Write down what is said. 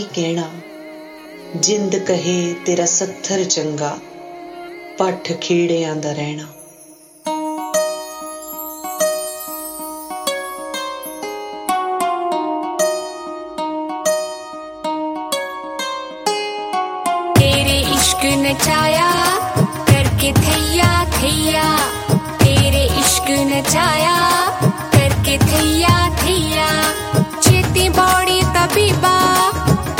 कहना जिंद कहे तेरा सत्थर चंगा पठ खेड़ियां दा रहना। तेरे इश्क नचाया करके थैया थैया, तेरे इश्क नचाया